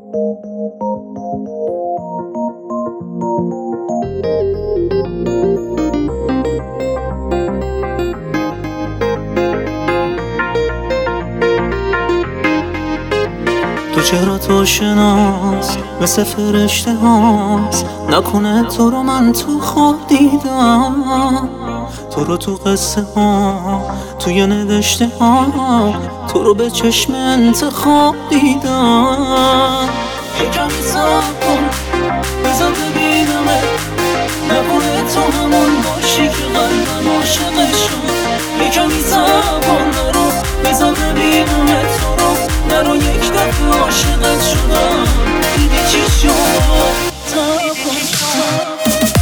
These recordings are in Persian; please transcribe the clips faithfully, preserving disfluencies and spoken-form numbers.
تو چرا تو شناس مثل فرشته هاست، نکنه تو رو من تو خواب دیدم، تو رو تو قصه ها توی نوشته ها، تو رو به چشم انتخاب دیدم. یکمی صبر کن بذار ببینمه، نکنه تو همون باشی که قلبم عاشقت شد. یکمی صبر کن نرو بذار ببینمه، تو رو نرو یک دفعه عاشقت شدم. دیدی چی شد؟ صبر کن.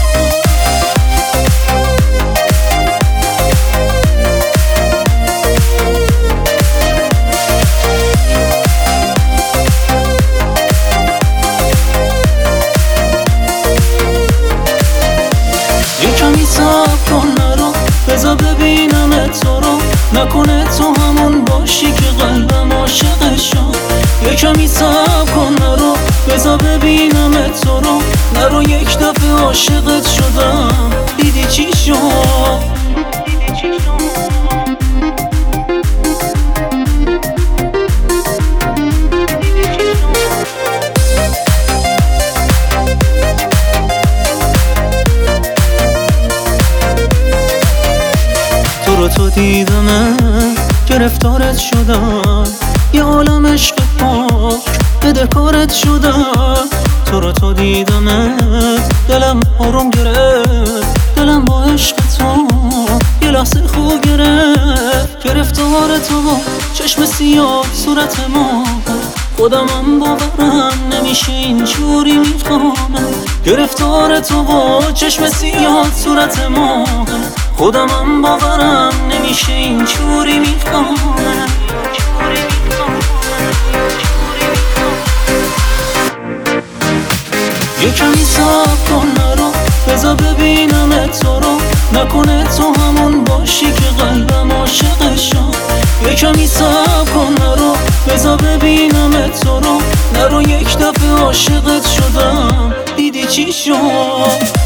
یکمی صبر کن نرو بذار ببینم تو رو، نکنه تو همون باشی که قلبم عاشقت شد. یکمی صبر کن نرو بذار ببینم تو رو، نرو یک دفعه عاشقت شدم. دیدی چی شد؟ تو رو تو دیدمه گرفتارت شدم، یه عالم عشق پاک بدهکارت شدم. تو رو تو دیدمه دلم آروم گرفت، دلم با عشق تو یه لحظه خوب گرفت. گرفتار تو چشم سیاه صورت ما، خودمم باورم نمیشه اینجوری میفهمم. گرفتار تو چشم سیاه صورت ما، خودمم باورم نمیشه اینجوری میفهمم. یکمی صبر کن نرو بذار ببینم تو رو، نکنه تو همون باشی که قلبم عاشقت شد. یکمی صبر کن نرو بذار ببینم تو رو، نرو یک دفعه عاشقت شدم. دیدی چی شد؟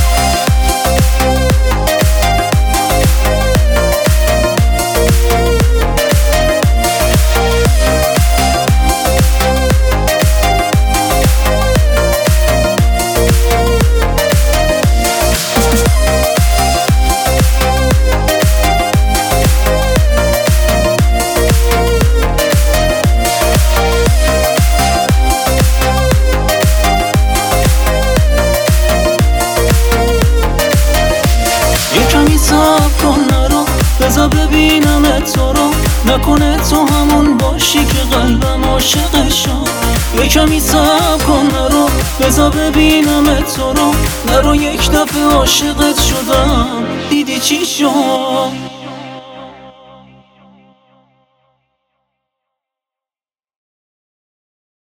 یکمی صبر کن نرو بذار ببینم تو رو، نکنه تو همون باشی که قلبم عاشقت شد. یکمی صبر کن نرو بذار ببینم تو رو، نرو یک دفعه عاشقت شدم. دیدی چی شد؟